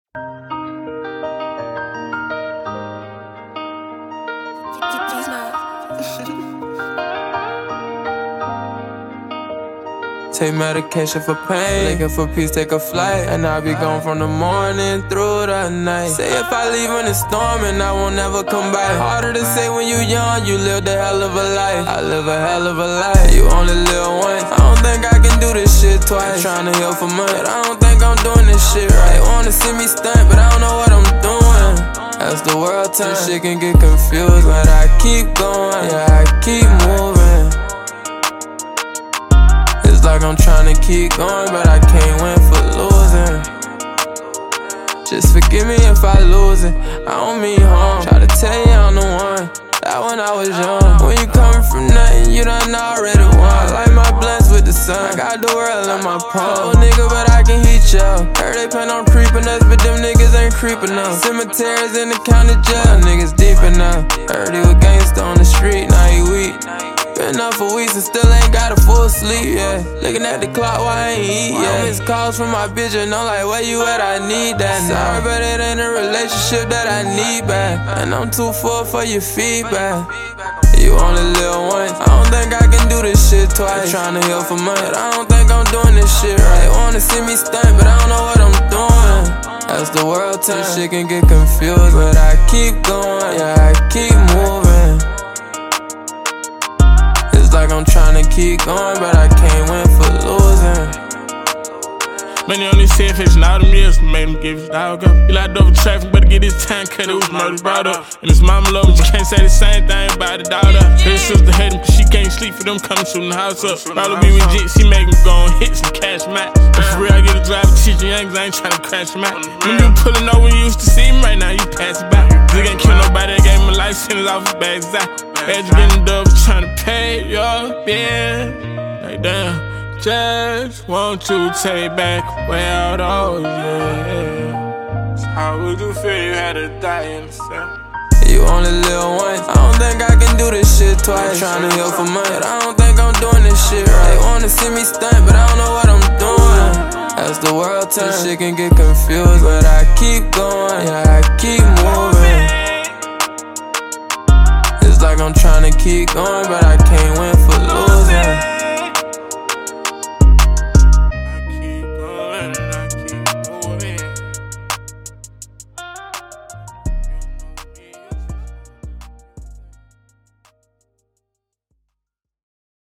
Take medication for pain, looking for peace, take a flight. And I'll be gone from the morning through the night. Say if I leave when it's storming, I won't ever come back. Harder to say when you young, you lived a hell of a life. I live a hell of a life, you only live once. I don't think I can do this shit twice. Trying to heal for months, but I don't think I'm doing this shit right. They wanna see me stunt, but I don't know what I'm doing. As the world turns, shit can get confused, but I keep going, yeah, I keep moving. It's like I'm trying to keep going, but I can't win for losing. Just forgive me if I lose it, I don't mean harm. Try to tell you I'm the one, that when I was young. When you coming from nothing, you done already won. I like my blends with the sun, I got the world in my palm. Oh nigga, but I can heat y'all. Heard they plan on creeping us, but them niggas ain't creeping up. Cemeteries in the county jail, niggas deep enough. Heard he was gangsta on the street, now he weak. Been up for weeks and still ain't got a full sleep, yeah. Looking at the clock while I ain't eat, yeah. Miss calls from my bitch and I'm like, where you at? I need that. Sorry, but it ain't a relationship that I need back. And I'm too full for your feedback. You only live once, I don't think I can do this shit twice. Trying to heal for months, I don't think I'm doing this shit right. Wanna see me stunt, but I don't know what I'm doing. As the world turns, shit can get confused, but I keep going, yeah, I keep moving. Like I'm trying to keep going, but I can't win for losing. Money on his head, facing all them years, made him give his dog up. He locked over traffic, better get his time cut, it was murder brought up. And his mama love him, but can't say the same thing about the daughter. His sister hate him, cause she can't sleep for them coming shooting the house up. Follow me with jits, he make him go and hit some cash mat. But for real, I get a driver teaching youngins, I ain't trying to crash him out. When you pulling over, you used to see him, right now you pass it by. Nigga ain't kill nobody, that gave him a life sentence off his bags out. Had you getting dubs trying to pay your bill. Like damn, just want you to take back away all those years. How would you feel you had to die in the cell? You only live once, I don't think I can do this shit twice. Trying to heal for months, I don't think I'm doing this shit right. They wanna see me stunt, but I don't know what I'm doing. As the world turns, shit can get confused, but I keep going, yeah, I keep moving. Like I'm trying to keep going, but I can't win for losing.